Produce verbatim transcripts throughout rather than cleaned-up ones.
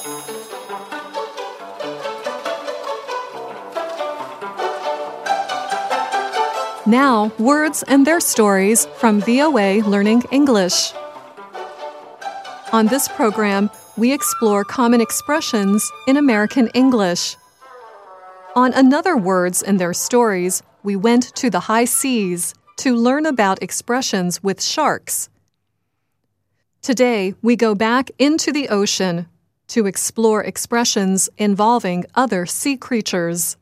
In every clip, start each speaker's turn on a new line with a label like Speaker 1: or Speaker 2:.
Speaker 1: Now, words and their stories from V O A Learning English. On this program, we explore common expressions in American English. On another Words and Their Stories, we went to the high seas to learn about expressions with sharks. Today, we go back into the ocean to explore expressions involving other sea creatures.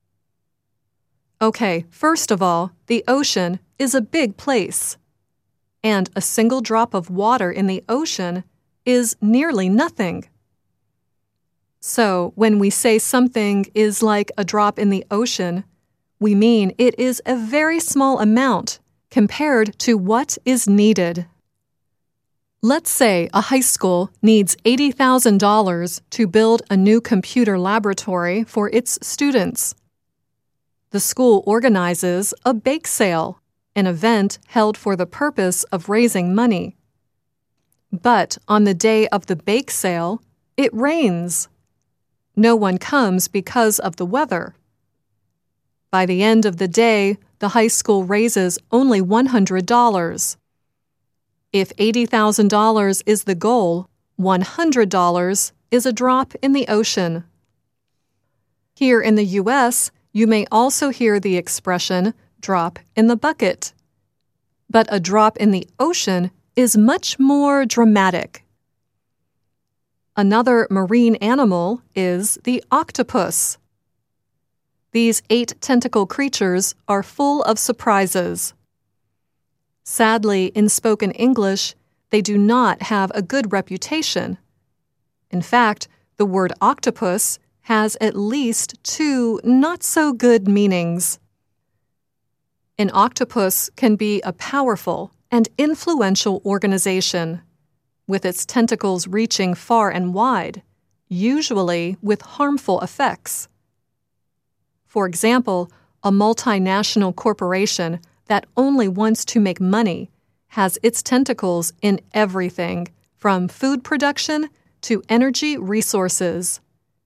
Speaker 1: Okay, first of all, the ocean is a big place, and a single drop of water in the ocean is nearly nothing. So, when we say something is like a drop in the ocean, we mean it is a very small amount compared to what is needed. Let's say a high school needs eighty thousand dollars to build a new computer laboratory for its students. The school organizes a bake sale, an event held for the purpose of raising money. But on the day of the bake sale, it rains. No one comes because of the weather. By the end of the day, the high school raises only one hundred dollars. If eighty thousand dollars is the goal, one hundred dollars is a drop in the ocean. Here in the U S, you may also hear the expression, drop in the bucket. But a drop in the ocean is much more dramatic. Another marine animal is the octopus. These eight tentacle creatures are full of surprises. Sadly, in spoken English, they do not have a good reputation. In fact, the word octopus has at least two not-so-good meanings. An octopus can be a powerful and influential organization, with its tentacles reaching far and wide, usually with harmful effects. For example, a multinational corporation that only wants to make money has its tentacles in everything, from food production to energy resources.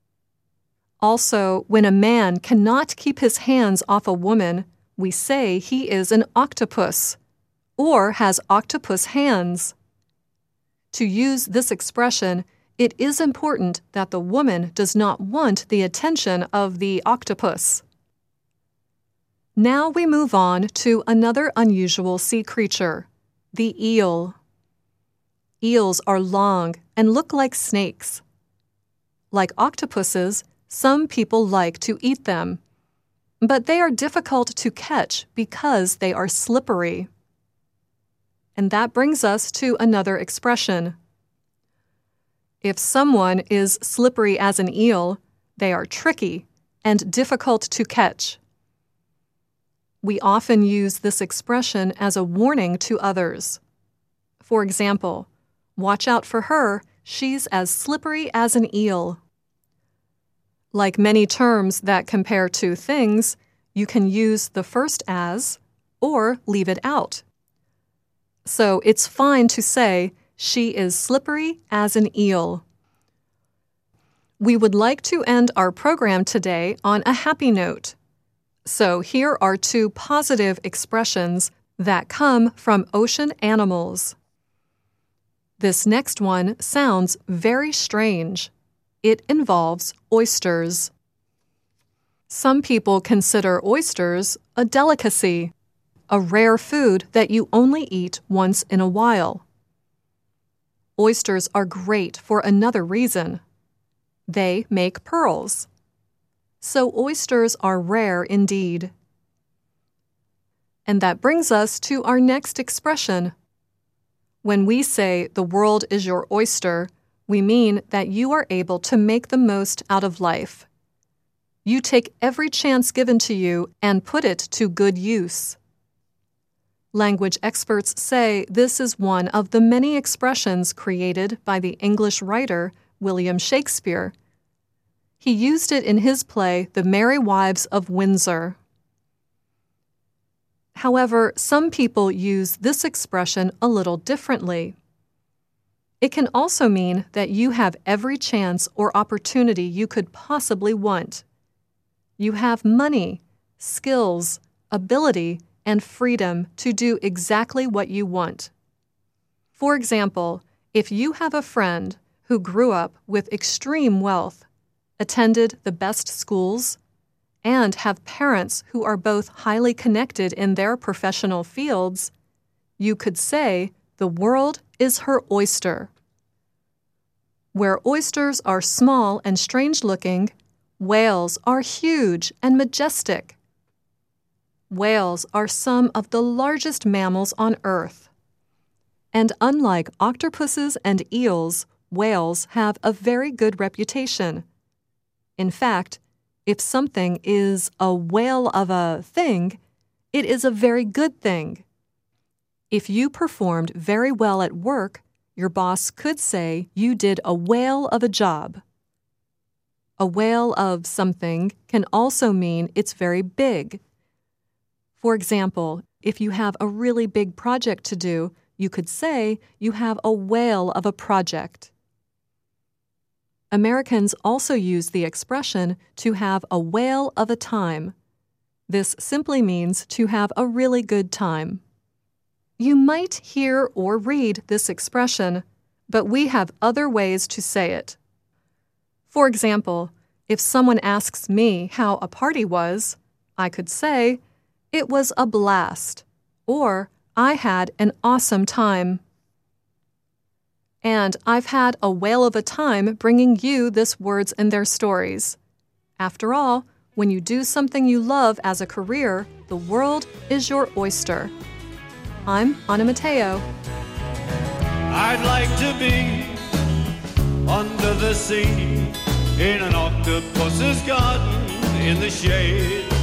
Speaker 1: Also, when a man cannot keep his hands off a woman, we say he is an octopus, or has octopus hands. To use this expression, it is important that the woman does not want the attention of the octopus. Now we move on to another unusual sea creature, the eel. Eels are long and look like snakes. Like octopuses, some people like to eat them, but they are difficult to catch because they are slippery. And that brings us to another expression. If someone is slippery as an eel, they are tricky and difficult to catch. We often use this expression as a warning to others. For example, watch out for her, she's as slippery as an eel. Like many terms that compare two things, you can use the first as or leave it out. So it's fine to say, she is slippery as an eel. We would like to end our program today on a happy note. So here are two positive expressions that come from ocean animals. This next one sounds very strange. It involves oysters. Some people consider oysters a delicacy, a rare food that you only eat once in a while. Oysters are great for another reason. They make pearls. So oysters are rare indeed. And that brings us to our next expression. When we say the world is your oyster, we mean that you are able to make the most out of life. You take every chance given to you and put it to good use. Language experts say this is one of the many expressions created by the English writer William Shakespeare. He used it in his play The Merry Wives of Windsor. However, some people use this expression a little differently. It can also mean that you have every chance or opportunity you could possibly want. You have money, skills, ability, and freedom to do exactly what you want. For example, if you have a friend who grew up with extreme wealth, attended the best schools, and have parents who are both highly connected in their professional fields, you could say the world is her oyster. Where oysters are small and strange-looking, whales are huge and majestic. Whales are some of the largest mammals on Earth. And unlike octopuses and eels, whales have a very good reputation. In fact, if something is a whale of a thing, it is a very good thing. If you performed very well at work, your boss could say you did a whale of a job. A whale of something can also mean it's very big. For example, if you have a really big project to do, you could say you have a whale of a project. Americans also use the expression to have a whale of a time. This simply means to have a really good time. You might hear or read this expression, but we have other ways to say it. For example, if someone asks me how a party was, I could say, "It was a blast," or "I had an awesome time." And I've had a whale of a time bringing you this Words and Their Stories. After all, when you do something you love as a career, the world is your oyster. I'm Anna Matteo.
Speaker 2: I'd like to be under the sea in an octopus's garden in the shade.